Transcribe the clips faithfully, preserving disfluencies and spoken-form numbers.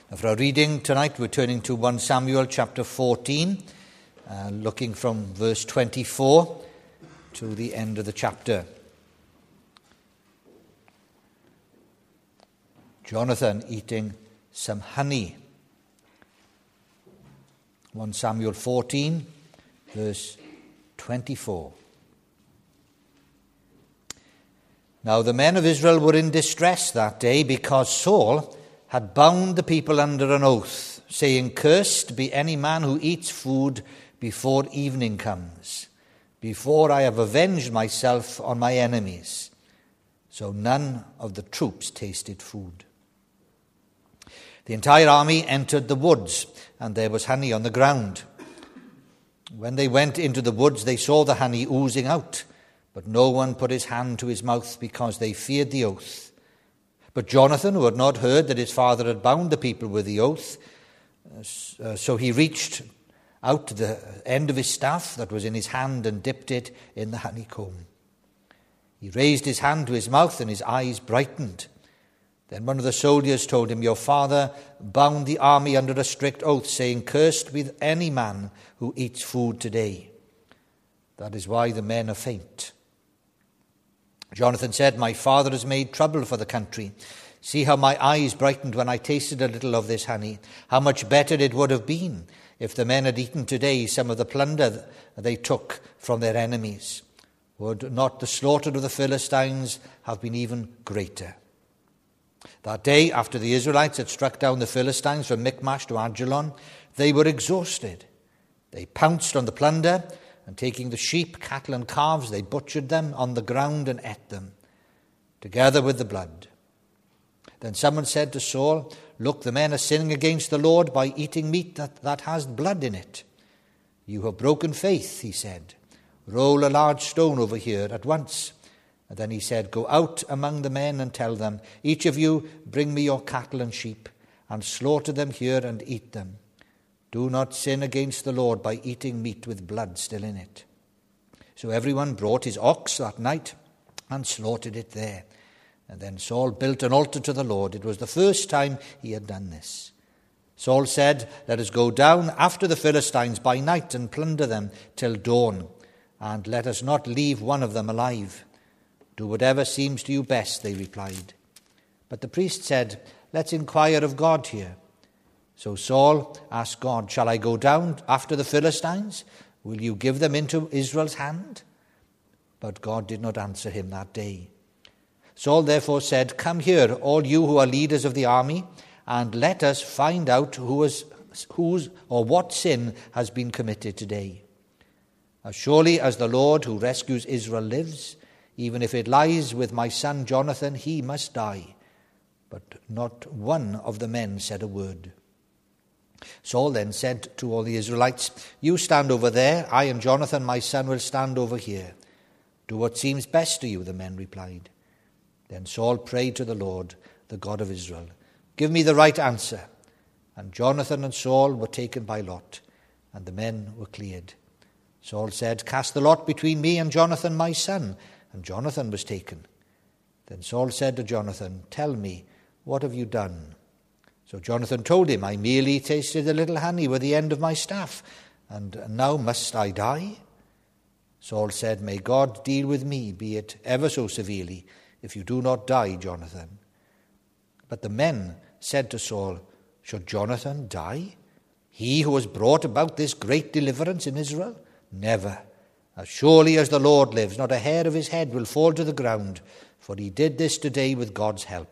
For our reading tonight, we're turning to First Samuel chapter fourteen, uh, looking from verse twenty-four to the end of the chapter. Jonathan eating some honey. First Samuel fourteen, verse twenty-four. Now the men of Israel were in distress that day because Saul had bound the people under an oath, saying, "Cursed be any man who eats food before evening comes, before I have avenged myself on my enemies." So none of the troops tasted food. The entire army entered the woods, and there was honey on the ground. When they went into the woods, they saw the honey oozing out, but no one put his hand to his mouth because they feared the oath. But Jonathan, who had not heard that his father had bound the people with the oath, uh, so he reached out to the end of his staff that was in his hand and dipped it in the honeycomb. He raised his hand to his mouth and his eyes brightened. Then one of the soldiers told him, "Your father bound the army under a strict oath, saying, 'Cursed be any man who eats food today.' That is why the men are faint." Jonathan said, "My father has made trouble for the country. See how my eyes brightened when I tasted a little of this honey. How much better it would have been if the men had eaten today some of the plunder they took from their enemies. Would not the slaughter of the Philistines have been even greater?" That day, after the Israelites had struck down the Philistines from Michmash to Ajalon, they were exhausted. They pounced on the plunder, and taking the sheep, cattle, and calves, they butchered them on the ground and ate them, together with the blood. Then someone said to Saul, "Look, the men are sinning against the Lord by eating meat that, that has blood in it." "You have broken faith," he said. "Roll a large stone over here at once." And then he said, "Go out among the men and tell them, 'Each of you bring me your cattle and sheep, and slaughter them here and eat them. Do not sin against the Lord by eating meat with blood still in it.' So everyone brought his ox that night and slaughtered it there. And then Saul built an altar to the Lord. It was the first time he had done this. Saul said, 'Let us go down after the Philistines by night and plunder them till dawn, and let us not leave one of them alive.' 'Do whatever seems to you best,' they replied. But the priest said, 'Let's inquire of God here.' So Saul asked God, 'Shall I go down after the Philistines? Will you give them into Israel's hand?' But God did not answer him that day. Saul therefore said, 'Come here, all you who are leaders of the army, and let us find out who is, whose or what sin has been committed today. As surely as the Lord who rescues Israel lives, even if it lies with my son Jonathan, he must die.' But not one of the men said a word. Saul then said to all the Israelites, 'You stand over there, I and Jonathan my son will stand over here.' 'Do what seems best to you,' the men replied. Then Saul prayed to the Lord, the God of Israel, 'Give me the right answer.' And Jonathan and Saul were taken by lot, and the men were cleared. Saul said, 'Cast the lot between me and Jonathan my son.' And Jonathan was taken. Then Saul said to Jonathan, 'Tell me, what have you done?' So Jonathan told him, 'I merely tasted a little honey with the end of my staff, and now must I die?' Saul said, 'May God deal with me, be it ever so severely, if you do not die, Jonathan.' But the men said to Saul, 'Should Jonathan die? He who has brought about this great deliverance in Israel? Never. As surely as the Lord lives, not a hair of his head will fall to the ground, for he did this today with God's help.'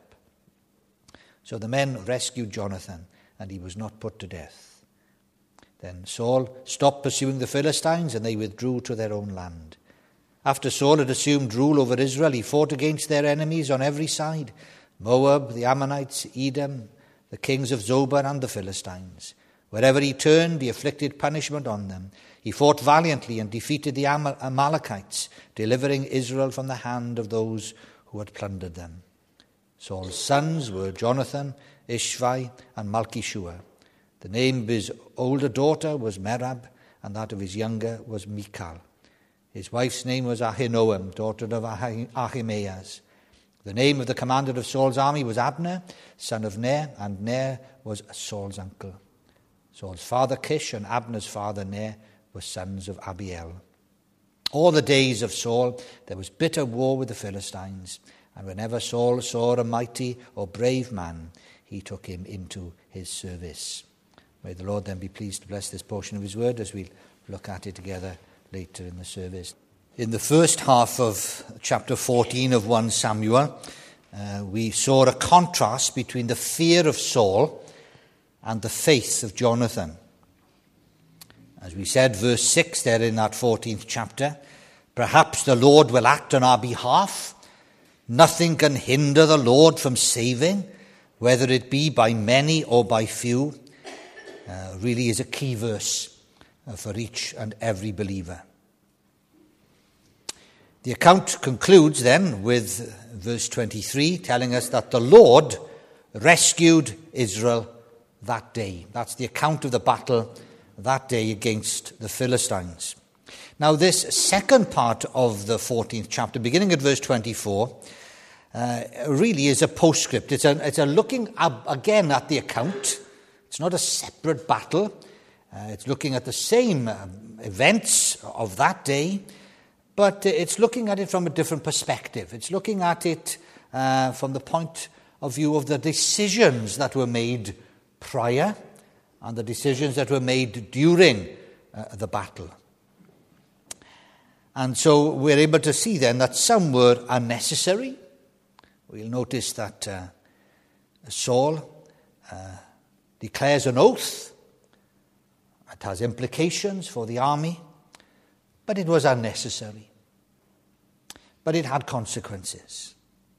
So the men rescued Jonathan, and he was not put to death. Then Saul stopped pursuing the Philistines, and they withdrew to their own land. After Saul had assumed rule over Israel, he fought against their enemies on every side: Moab, the Ammonites, Edom, the kings of Zobah, and the Philistines. Wherever he turned, he inflicted punishment on them. He fought valiantly and defeated the Amal- Amalekites, delivering Israel from the hand of those who had plundered them. Saul's sons were Jonathan, Ishvi, and Malchishua. The name of his older daughter was Merab, and that of his younger was Michal. His wife's name was Ahinoam, daughter of Ahimaaz. The name of the commander of Saul's army was Abner, son of Ner, and Ner was Saul's uncle. Saul's father Kish and Abner's father Ner were sons of Abiel. All the days of Saul there was bitter war with the Philistines, and whenever Saul saw a mighty or brave man, he took him into his service. May the Lord then be pleased to bless this portion of his word as we look at it together later in the service. In the first half of chapter fourteen of First Samuel, uh, we saw a contrast between the fear of Saul and the faith of Jonathan. As we said, verse six there in that fourteenth chapter, perhaps the Lord will act on our behalf. Nothing can hinder the Lord from saving, whether it be by many or by few. Uh, really is a key verse uh, for each and every believer. The account concludes then with verse twenty-three, telling us that the Lord rescued Israel that day. That's the account of the battle that day against the Philistines. Now, this second part of the fourteenth chapter, beginning at verse twenty-four, uh, really is a postscript. It's a, it's a looking ab- again at the account. It's not a separate battle. Uh, it's looking at the same uh, events of that day, but it's looking at it from a different perspective. It's looking at it uh, from the point of view of the decisions that were made prior and the decisions that were made during uh, the battle. And so we're able to see then that some were unnecessary. We'll notice that uh, Saul uh, declares an oath. It has implications for the army, but it was unnecessary. But it had consequences.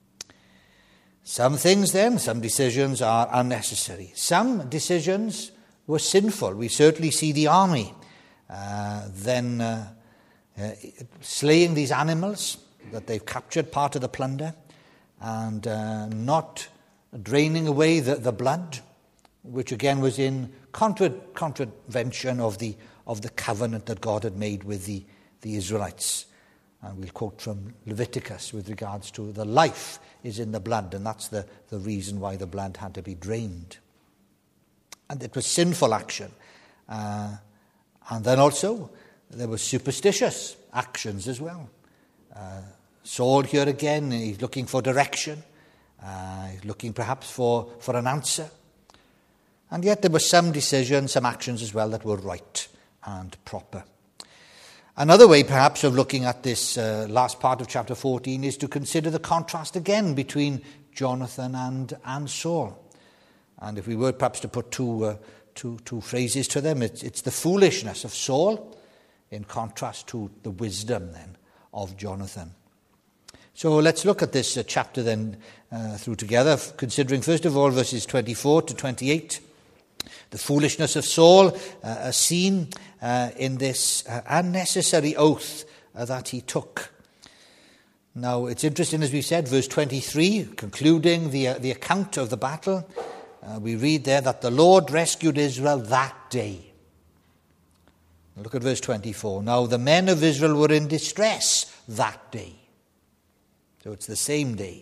Some things then, some decisions are unnecessary. Some decisions were sinful. We certainly see the army uh, then uh, uh, slaying these animals that they've captured, part of the plunder, and uh, not draining away the, the blood, which again was in contra- contravention of the of the covenant that God had made with the, the Israelites. And we'll quote from Leviticus with regards to the life is in the blood, and that's the, the reason why the blood had to be drained. And it was sinful action. Uh, and then also there were superstitious actions as well. Uh, Saul here again, he's looking for direction. Uh, he's looking perhaps for, for an answer. And yet there were some decisions, some actions as well that were right and proper. Another way perhaps of looking at this uh, last part of chapter fourteen is to consider the contrast again between Jonathan and, and Saul. And if we were perhaps to put two, uh, two, two phrases to them, it's, it's the foolishness of Saul in contrast to the wisdom then of Jonathan. So let's look at this uh, chapter then uh, through together, considering first of all verses twenty-four to twenty-eight. The foolishness of Saul, uh, a scene uh, in this uh, unnecessary oath uh, that he took. Now, it's interesting, as we said, verse twenty-three, concluding the, uh, the account of the battle, uh, we read there that the Lord rescued Israel that day. Look at verse twenty-four. Now, the men of Israel were in distress that day. So it's the same day.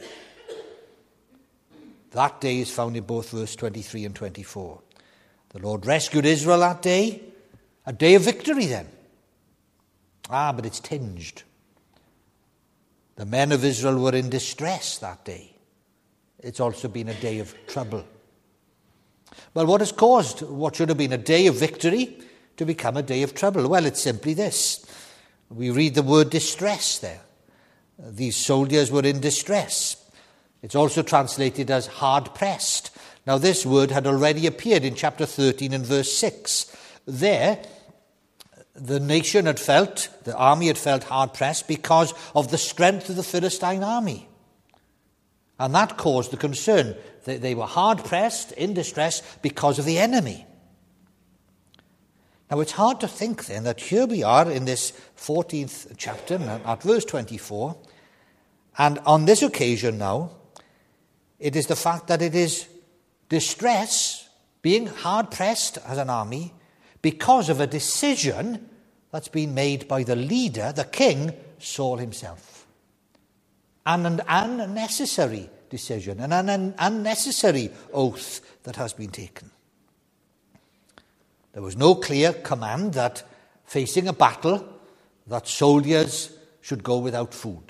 That day is found in both verse twenty-three and twenty-four. The Lord rescued Israel that day, a day of victory then. Ah, but it's tinged. The men of Israel were in distress that day. It's also been a day of trouble. Well, what has caused what should have been a day of victory to become a day of trouble? Well, it's simply this. We read the word distress there. These soldiers were in distress. It's also translated as hard-pressed. Now, this word had already appeared in chapter thirteen and verse six. There, the nation had felt, the army had felt hard-pressed because of the strength of the Philistine army. And that caused the concern. They, they were hard-pressed, in distress, because of the enemy. Now, it's hard to think then that here we are in this fourteenth chapter, at verse twenty-four, and on this occasion now, it is the fact that it is distress, being hard-pressed as an army, because of a decision that's been made by the leader, the king, Saul himself. and an unnecessary decision, and an unnecessary oath that has been taken. There was no clear command that facing a battle, that soldiers should go without food.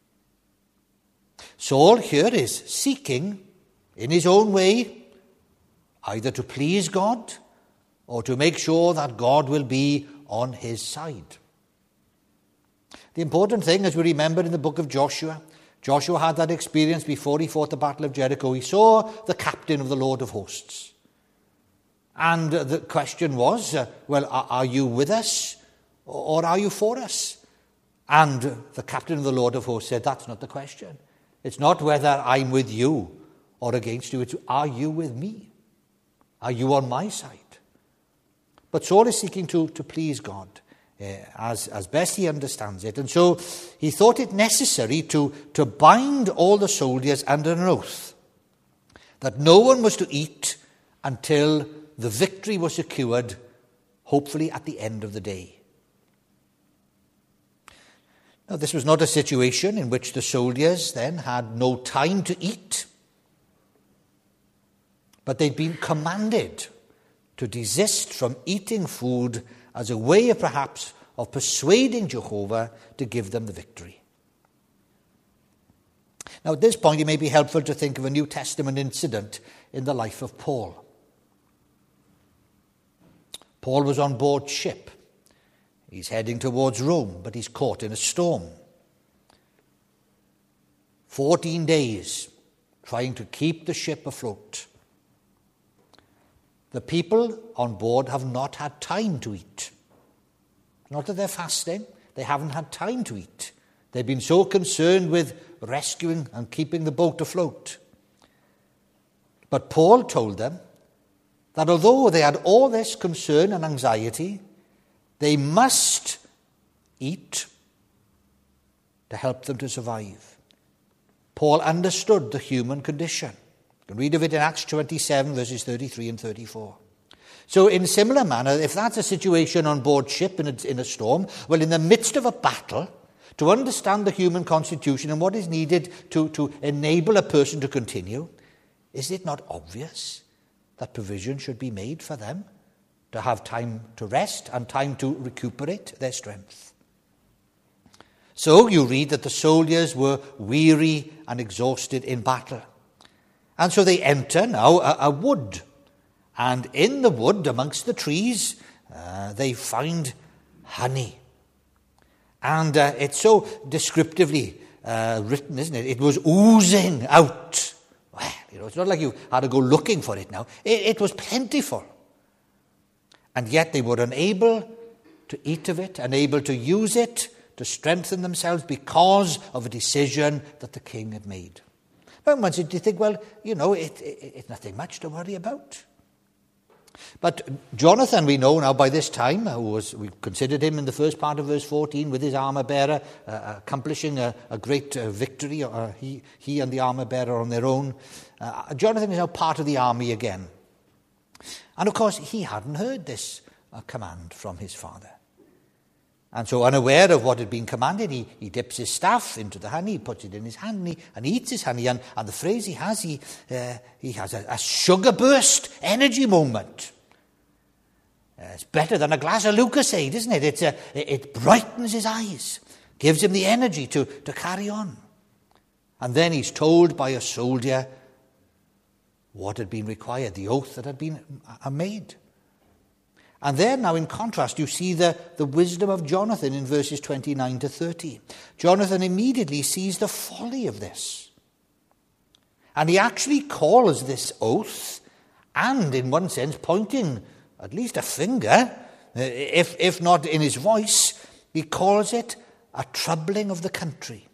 Saul here is seeking, in his own way, either to please God or to make sure that God will be on his side. The important thing, as we remember in the book of Joshua, Joshua had that experience before he fought the Battle of Jericho. He saw the captain of the Lord of hosts. And the question was, uh, well, are, are you with us or are you for us? And the captain of the Lord of hosts said, that's not the question. It's not whether I'm with you or against you. It's, are you with me? Are you on my side? But Saul is seeking to, to please God uh, as, as best he understands it. And so he thought it necessary to, to bind all the soldiers under an oath that no one was to eat until the victory was secured, hopefully at the end of the day. Now, this was not a situation in which the soldiers then had no time to eat, but they'd been commanded to desist from eating food as a way, of perhaps, of persuading Jehovah to give them the victory. Now, at this point, it may be helpful to think of a New Testament incident in the life of Paul. Paul was on board ship. He's heading towards Rome, but he's caught in a storm. Fourteen days trying to keep the ship afloat. The people on board have not had time to eat. Not that they're fasting, they haven't had time to eat. They've been so concerned with rescuing and keeping the boat afloat. But Paul told them that although they had all this concern and anxiety, they must eat to help them to survive. Paul understood the human condition. You can read of it in Acts twenty-seven, verses thirty-three and thirty-four. So in similar manner, if that's a situation on board ship in a, in a storm, well, in the midst of a battle, to understand the human constitution and what is needed to, to enable a person to continue, is it not obvious that provision should be made for them to have time to rest and time to recuperate their strength? So you read that the soldiers were weary and exhausted in battle. And so they enter now a, a wood. And in the wood, amongst the trees, uh, they find honey. And uh, it's so descriptively uh, written, isn't it? It was oozing out. Well, you know, it's not like you had to go looking for it now. It, it was plentiful. And yet they were unable to eat of it, unable to use it to strengthen themselves because of a decision that the king had made. But once you think, well, you know, it, it, it's nothing much to worry about. But Jonathan, we know now by this time, who was, we considered him in the first part of verse fourteen with his armor bearer, uh, accomplishing a, a great uh, victory. Uh, he, he and the armor bearer on their own. Uh, Jonathan is now part of the army again. And of course, he hadn't heard this uh, command from his father. And so unaware of what had been commanded, he, he dips his staff into the honey, he puts it in his hand, and he, and he eats his honey. And, and the phrase he has, he, uh, he has a, a sugar burst energy moment. Uh, it's better than a glass of Lucozade, isn't it? It's a, it brightens his eyes, gives him the energy to, to carry on. And then he's told by a soldier what had been required, the oath that had been made. And there now, in contrast, you see the, the wisdom of Jonathan in verses twenty-nine to thirty. Jonathan immediately sees the folly of this. And he actually calls this oath, and in one sense, pointing at least a finger, if, if not in his voice, he calls it a troubling of the country.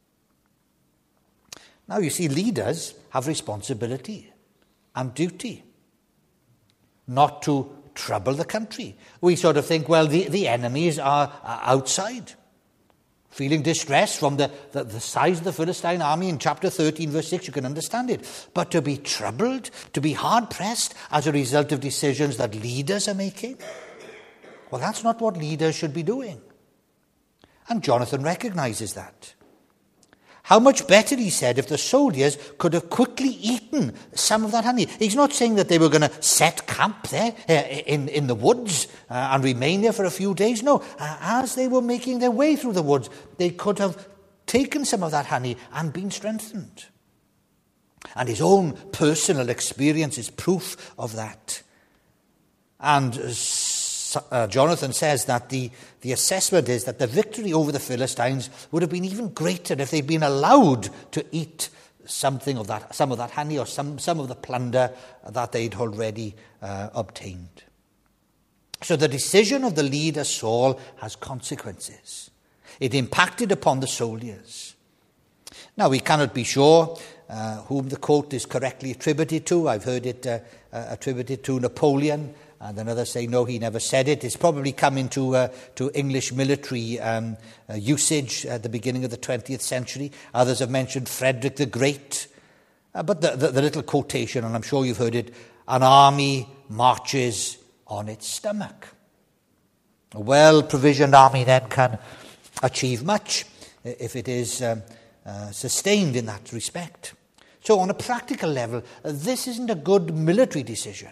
Now, you see, leaders have responsibility and duty not to trouble the country. We sort of think, well, the, the enemies are, are outside, feeling distress from the, the, the size of the Philistine army in chapter thirteen, verse six, you can understand it. But to be troubled, to be hard-pressed as a result of decisions that leaders are making, well, that's not what leaders should be doing. And Jonathan recognizes that. How much better, he said, if the soldiers could have quickly eaten some of that honey. He's not saying that they were going to set camp there uh, in, in the woods uh, and remain there for a few days. No, uh, as they were making their way through the woods, they could have taken some of that honey and been strengthened. And his own personal experience is proof of that. And uh, Jonathan says that the, the assessment is that the victory over the Philistines would have been even greater if they'd been allowed to eat something of that, some of that honey or some, some of the plunder that they'd already uh, obtained. So the decision of the leader Saul has consequences. It impacted upon the soldiers. Now, we cannot be sure uh, whom the quote is correctly attributed to. I've heard it uh, uh, attributed to Napoleon, and then others say, no, he never said it. It's probably come into uh, to English military um, uh, usage at the beginning of the twentieth century. Others have mentioned Frederick the Great. Uh, but the, the, the little quotation, and I'm sure you've heard it, an army marches on its stomach. A well-provisioned army then can achieve much if it is um, uh, sustained in that respect. So on a practical level, uh, this isn't a good military decision.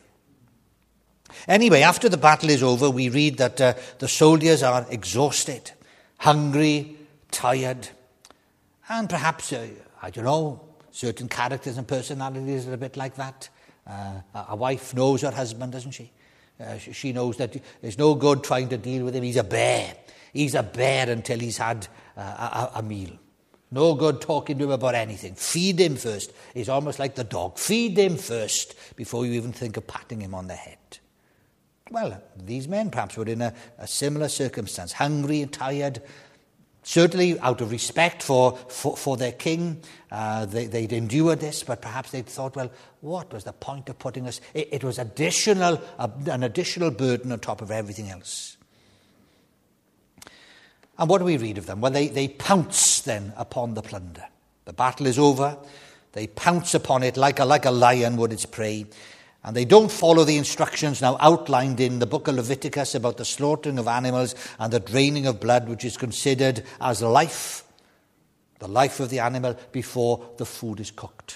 Anyway, after the battle is over, we read that uh, the soldiers are exhausted, hungry, tired, and perhaps, uh, I don't know, certain characters and personalities are a bit like that. Uh, a wife knows her husband, doesn't she? Uh, she knows that it's no good trying to deal with him. He's a bear. He's a bear until he's had uh, a, a meal. No good talking to him about anything. Feed him first. He's almost like the dog. Feed him first before you even think of patting him on the head. Well, these men perhaps were in a, a similar circumstance, hungry and tired, certainly out of respect for, for, for their king. Uh, they, they'd endured this, but perhaps they'd thought, well, what was the point of putting us? It, it was additional, uh, an additional burden on top of everything else. And what do we read of them? Well, they, they pounce then upon the plunder. The battle is over. They pounce upon it like a, like a lion would its prey. And they don't follow the instructions now outlined in the book of Leviticus about the slaughtering of animals and the draining of blood, which is considered as life, the life of the animal before the food is cooked.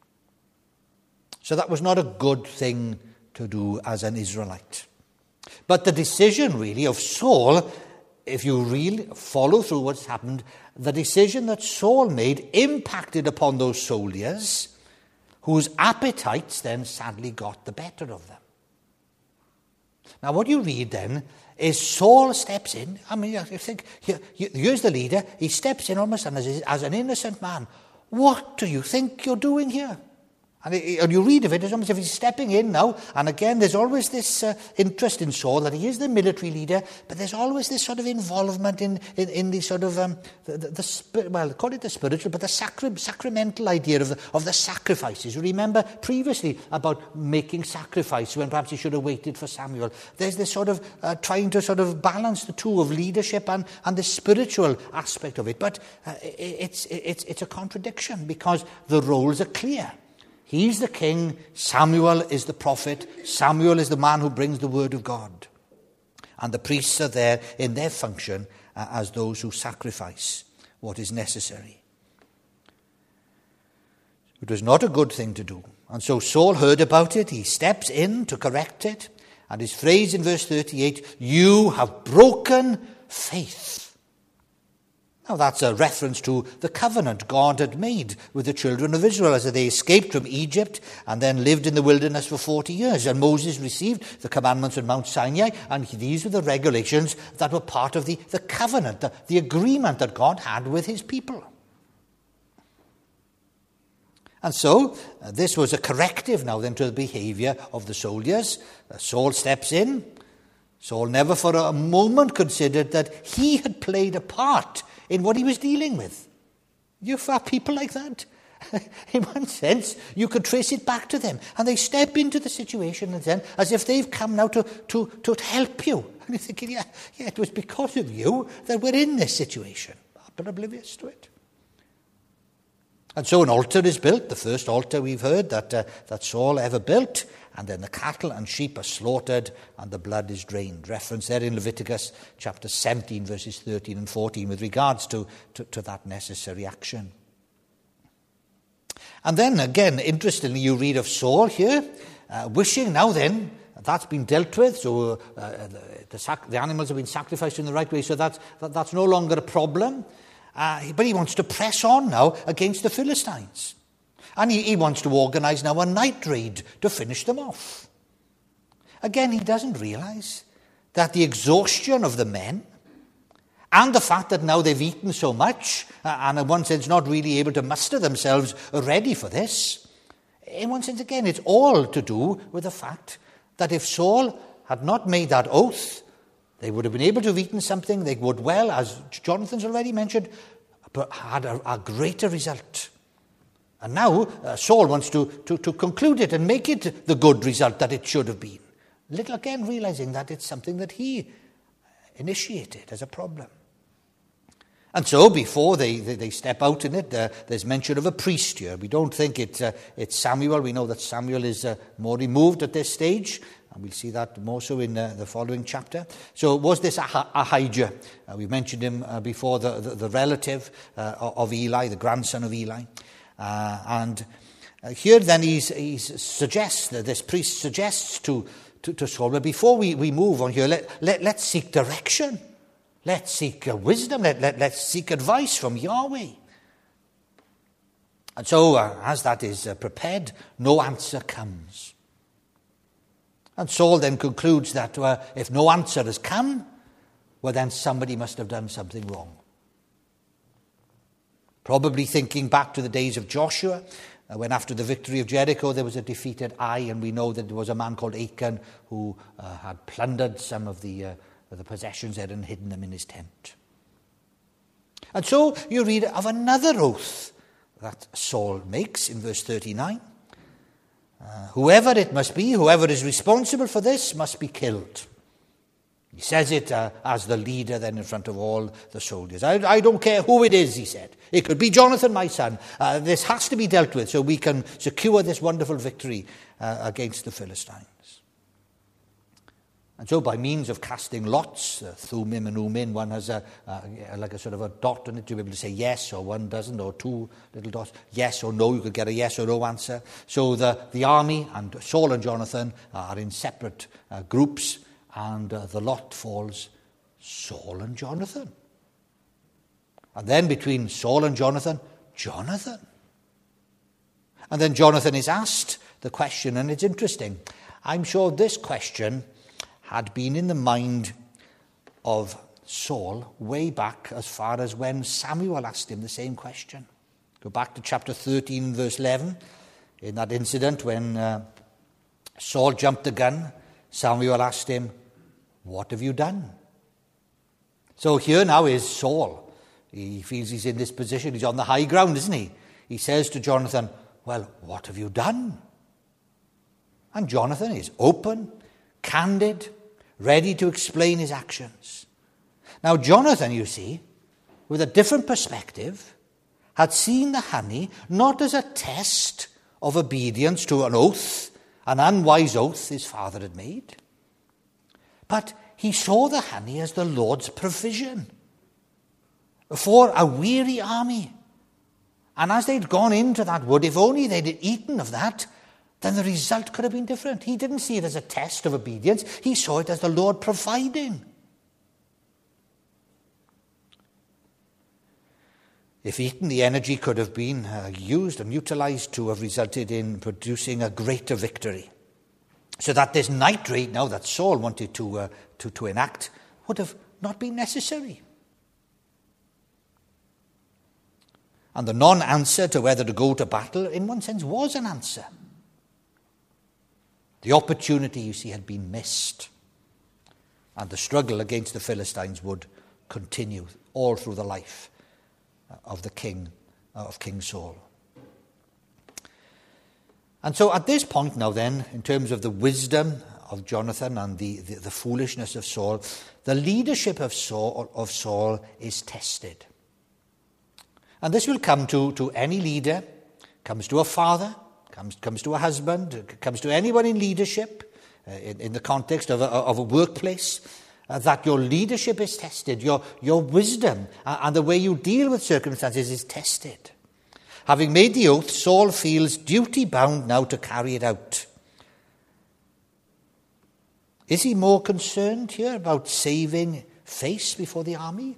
So that was not a good thing to do as an Israelite. But the decision really of Saul, if you really follow through what's happened, the decision that Saul made impacted upon those soldiers whose appetites then sadly got the better of them. Now what you read then is Saul steps in. I mean, you think, here, here's the leader. He steps in almost as, as an innocent man. What do you think you're doing here? And, it, and you read of it, it's almost as if he's stepping in now. And again, there's always this uh, interest in Saul that he is the military leader, but there's always this sort of involvement in, in, in the sort of, um, the, the, the spirit, well, call it the spiritual, but the sacri- sacramental idea of the, of the sacrifices. You remember previously about making sacrifice when perhaps he should have waited for Samuel. There's this sort of uh, trying to sort of balance the two of leadership and, and the spiritual aspect of it. But uh, it, it's, it's, it's a contradiction because the roles are clear. He's the king, Samuel is the prophet, Samuel is the man who brings the word of God. And the priests are there in their function uh, as those who sacrifice what is necessary. It was not a good thing to do. And so Saul heard about it, he steps in to correct it, and his phrase in verse thirty-eight, you have broken faith. Now that's a reference to the covenant God had made with the children of Israel as they escaped from Egypt and then lived in the wilderness for forty years. And Moses received the commandments on Mount Sinai, and these were the regulations that were part of the, the covenant, the, the agreement that God had with his people. And so uh, this was a corrective now then to the behavior of the soldiers. Uh, Saul steps in. Saul never for a moment considered that he had played a part in what he was dealing with. You have people like that. In one sense, you could trace it back to them. And they step into the situation and then, as if they've come now to, to, to help you. And you're thinking, yeah, yeah, it was because of you that we're in this situation. But oblivious to it. And so an altar is built, the first altar we've heard that, uh, that Saul ever built. And then the cattle and sheep are slaughtered and the blood is drained. Reference there in Leviticus chapter seventeen, verses thirteen and fourteen with regards to, to, to that necessary action. And then again, interestingly, you read of Saul here, uh, wishing now then, that's been dealt with, so uh, the, the, sac- the animals have been sacrificed in the right way, so that's, that, that's no longer a problem. Uh, but he wants to press on now against the Philistines. And he, he wants to organise now a night raid to finish them off. Again, he doesn't realise that the exhaustion of the men and the fact that now they've eaten so much uh, and in one sense not really able to muster themselves ready for this, in one sense again it's all to do with the fact that if Saul had not made that oath, they would have been able to have eaten something. They would well, as Jonathan's already mentioned, had a, a greater result. And now uh, Saul wants to, to, to conclude it and make it the good result that it should have been. Little again realizing that it's something that he initiated as a problem. And so before they, they, they step out in it, uh, there's mention of a priest here. We don't think it, uh, it's Samuel. We know that Samuel is uh, more removed at this stage. And we'll see that more so in uh, the following chapter. So was this ah- Ahijah? Uh, we mentioned him uh, before, the, the, the relative uh, of Eli, the grandson of Eli. Uh, and uh, here then he's, he's suggests, that this priest suggests to, to, to Saul, but before we, we move on here, let, let, let's seek direction. Let's seek uh, wisdom. Let, let, let's seek advice from Yahweh. And so uh, as that is uh, prepared, no answer comes. And Saul then concludes that uh, if no answer has come, well then somebody must have done something wrong. Probably thinking back to the days of Joshua, uh, when after the victory of Jericho there was a defeated Ai, and we know that there was a man called Achan who uh, had plundered some of the, uh, of the possessions there and hidden them in his tent. And so you read of another oath that Saul makes in verse thirty-nine. Uh, whoever it must be, whoever is responsible for this must be killed. He says it uh, as the leader then in front of all the soldiers. I, I don't care who it is, he said. It could be Jonathan, my son. Uh, this has to be dealt with so we can secure this wonderful victory uh, against the Philistines. And so by means of casting lots, uh, Thummim and Urim, one has a, uh, like a sort of a dot on it to be able to say yes, or one doesn't, or two little dots, yes or no. You could get a yes or no answer. So the, the army and Saul and Jonathan are in separate uh, groups, and uh, the lot falls Saul and Jonathan. And then between Saul and Jonathan, Jonathan. And then Jonathan is asked the question, and it's interesting. I'm sure this question had been in the mind of Saul way back as far as when Samuel asked him the same question. Go back to chapter thirteen, verse eleven. In that incident when uh, Saul jumped the gun, Samuel asked him, "What have you done?" So here now is Saul. He feels he's in this position. He's on the high ground, isn't he? He says to Jonathan, "Well, what have you done?" And Jonathan is open, candid, ready to explain his actions. Now, Jonathan, you see, with a different perspective, had seen the honey not as a test of obedience to an oath, an unwise oath his father had made, but he saw the honey as the Lord's provision for a weary army. And as they'd gone into that wood, if only they'd eaten of that, then the result could have been different. He didn't see it as a test of obedience. He saw it as the Lord providing. If eaten, the energy could have been uh, used and utilized to have resulted in producing a greater victory. So that this night raid now that Saul wanted to, uh, to, to enact would have not been necessary. And the non-answer to whether to go to battle, in one sense, was an answer. The opportunity, you see, had been missed. And the struggle against the Philistines would continue all through the life of the king, of King Saul. And so at this point now then, in terms of the wisdom of Jonathan and the, the, the foolishness of Saul, the leadership of Saul, of Saul is tested. And this will come to, to any leader, comes to a father, comes, comes to a husband, comes to anyone in leadership, uh, in, in the context of a, of a workplace, uh, that your leadership is tested, your, your wisdom uh, and the way you deal with circumstances is tested. Having made the oath, Saul feels duty-bound now to carry it out. Is he more concerned here about saving face before the army?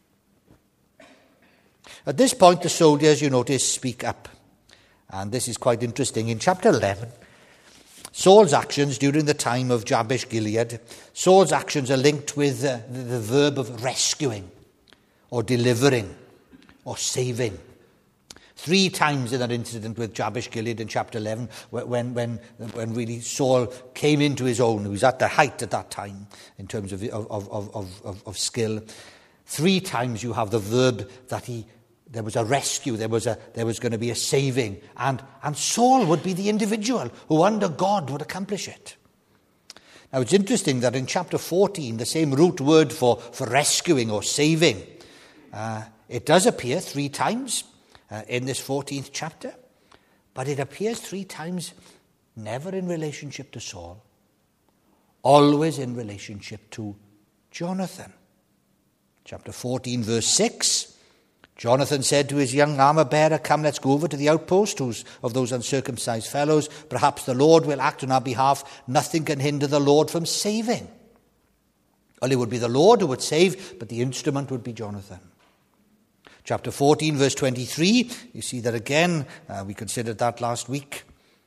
At this point, the soldiers, you notice, speak up. And this is quite interesting. In chapter eleven, Saul's actions during the time of Jabesh Gilead, Saul's actions are linked with uh, the, the verb of rescuing or delivering or saving. Three times in that incident with Jabesh Gilead in chapter eleven, when, when, when really Saul came into his own, he was at the height at that time in terms of, of, of, of, of, of skill. Three times you have the verb that he, there was a rescue, there was a there was going to be a saving, and, and Saul would be the individual who under God would accomplish it. Now it's interesting that in chapter fourteen, the same root word for, for rescuing or saving, uh, it does appear three times. Uh, in this fourteenth chapter, but it appears three times never in relationship to Saul, always in relationship to Jonathan. Chapter fourteen, verse six, Jonathan said to his young armor-bearer, "Come, let's go over to the outpost whose, of those uncircumcised fellows. Perhaps the Lord will act on our behalf. Nothing can hinder the Lord from saving." Well, it would be the Lord who would save, but the instrument would be Jonathan. Chapter fourteen, verse twenty-three, you see that again. Uh, we considered that last week.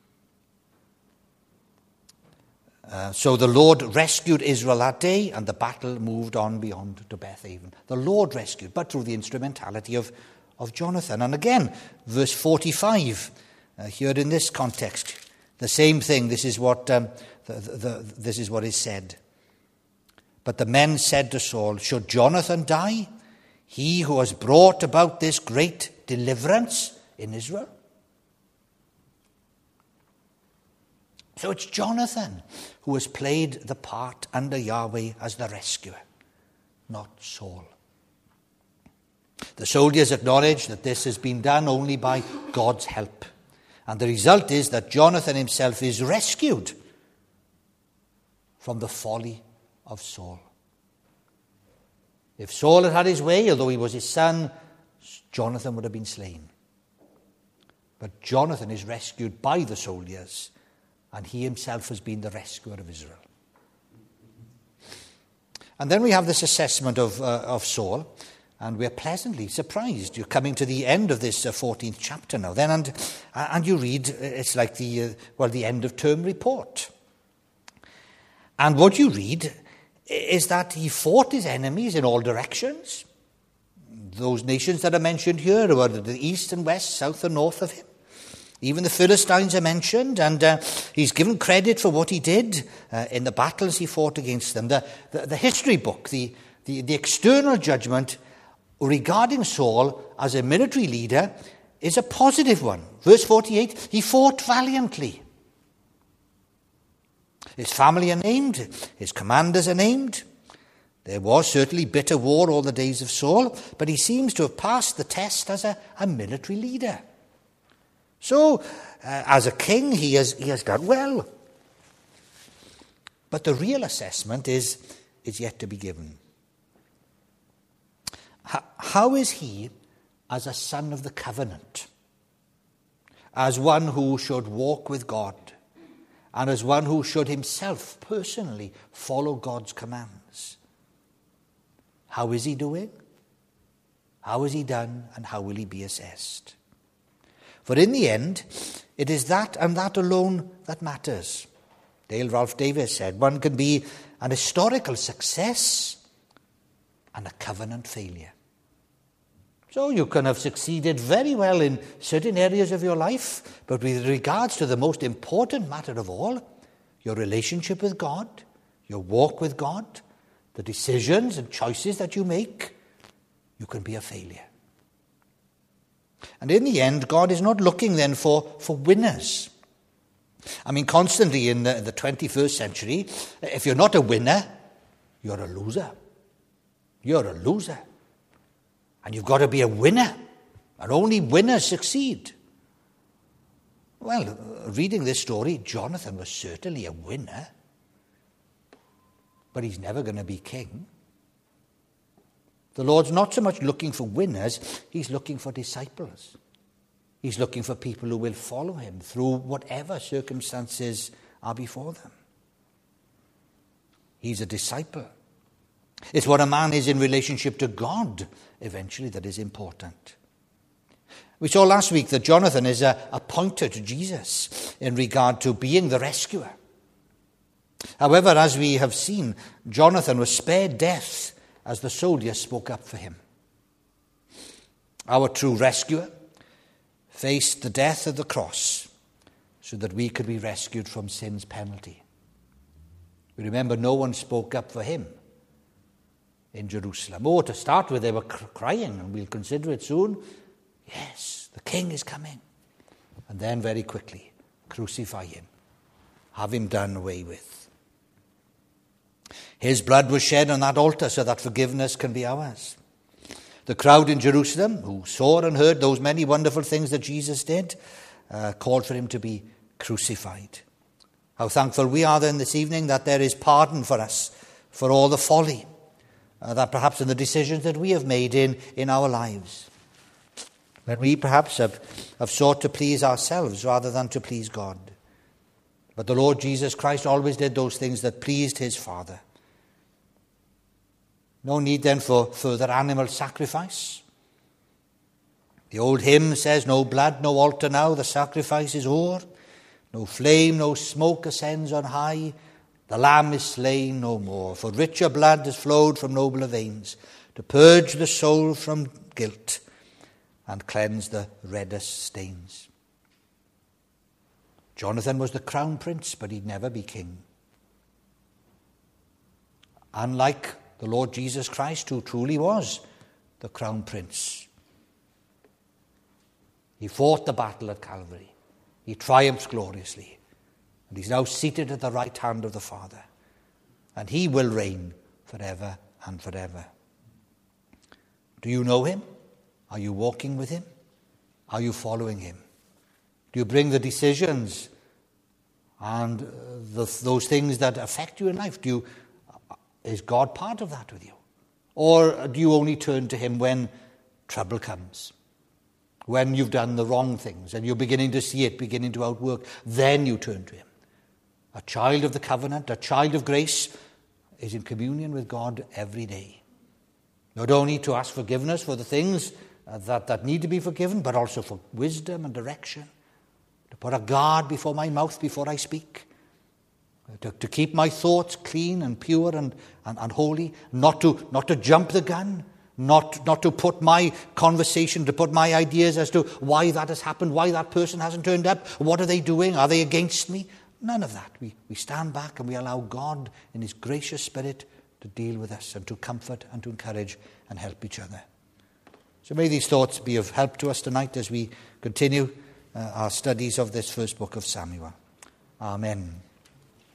Uh, so the Lord rescued Israel that day, and the battle moved on beyond to Bethaven. The Lord rescued, but through the instrumentality of, of Jonathan. And again, verse forty-five, uh, here in this context, the same thing. This is what um, the, the, the, this is what is said. But the men said to Saul, "Should Jonathan die, he who has brought about this great deliverance in Israel?" So it's Jonathan who has played the part under Yahweh as the rescuer, not Saul. The soldiers acknowledge that this has been done only by God's help. And the result is that Jonathan himself is rescued from the folly of Saul. If Saul had had his way, although he was his son, Jonathan would have been slain. But Jonathan is rescued by the soldiers, and he himself has been the rescuer of Israel. And then we have this assessment of, uh, of Saul, and we're pleasantly surprised. You're coming to the end of this uh, fourteenth chapter now. Then, and uh, and you read, it's like the uh, well, the end of term report. And what you read is that he fought his enemies in all directions. Those nations that are mentioned here were to the east and west, south and north of him. Even the Philistines are mentioned, and uh, he's given credit for what he did uh, in the battles he fought against them. The, the, the history book, the, the, the external judgment regarding Saul as a military leader is a positive one. Verse forty-eight, he fought valiantly. His family are named, his commanders are named. There was certainly bitter war all the days of Saul, but he seems to have passed the test as a, a military leader. So, uh, as a king, he has, he has done well. But the real assessment is, is yet to be given. How, how is he as a son of the covenant? As one who should walk with God? And as one who should himself personally follow God's commands? How is he doing? How has he done? And how will he be assessed? For in the end, it is that and that alone that matters. Dale Ralph Davis said, one can be an historical success and a covenant failure. So you can have succeeded very well in certain areas of your life, but with regards to the most important matter of all, your relationship with God, your walk with God, the decisions and choices that you make, you can be a failure. And in the end, God is not looking then for, for winners. I mean, constantly in the, the twenty-first century, if you're not a winner, you're a loser. You're a loser. And you've got to be a winner. And only winners succeed. Well, reading this story, Jonathan was certainly a winner. But he's never going to be king. The Lord's not so much looking for winners, he's looking for disciples. He's looking for people who will follow him through whatever circumstances are before them. He's a disciple. It's what a man is in relationship to God eventually that is important. We saw last week that Jonathan is a, a pointer to Jesus in regard to being the rescuer. However, as we have seen, Jonathan was spared death as the soldiers spoke up for him. Our true rescuer faced the death of the cross so that we could be rescued from sin's penalty. We remember no one spoke up for him in Jerusalem. Oh, to start with, they were cr- crying, and we'll consider it soon. Yes, the king is coming. And then very quickly, crucify him. Have him done away with. His blood was shed on that altar so that forgiveness can be ours. The crowd in Jerusalem, who saw and heard those many wonderful things that Jesus did, uh, called for him to be crucified. How thankful we are then this evening that there is pardon for us for all the folly, uh, that perhaps in the decisions that we have made in, in our lives. When we perhaps have, have sought to please ourselves rather than to please God. But the Lord Jesus Christ always did those things that pleased his Father. No need then for further animal sacrifice. The old hymn says, no blood, no altar now, the sacrifice is o'er. No flame, no smoke ascends on high. The lamb is slain no more. For richer blood has flowed from nobler veins to purge the soul from guilt and cleanse the reddest stains. Jonathan was the crown prince, but he'd never be king. Unlike the Lord Jesus Christ, who truly was the crown prince. He fought the battle at Calvary. He triumphed gloriously. And he's now seated at the right hand of the Father. And he will reign forever and forever. Do you know him? Are you walking with him? Are you following him? Do you bring the decisions and the, those things that affect you in life? Do you, is God part of that with you? Or do you only turn to him when trouble comes? When you've done the wrong things and you're beginning to see it beginning to outwork, then you turn to him. A child of the covenant, a child of grace, is in communion with God every day. Not only to ask forgiveness for the things uh, that, that need to be forgiven, but also for wisdom and direction. To put a guard before my mouth before I speak. To, to keep my thoughts clean and pure and, and, and holy. Not to, not to jump the gun. Not, not to put my conversation, to put my ideas as to why that has happened, why that person hasn't turned up, what are they doing, are they against me? None of that. We, we stand back and we allow God in his gracious spirit to deal with us and to comfort and to encourage and help each other. So may these thoughts be of help to us tonight as we continue uh, our studies of this first book of Samuel. Amen.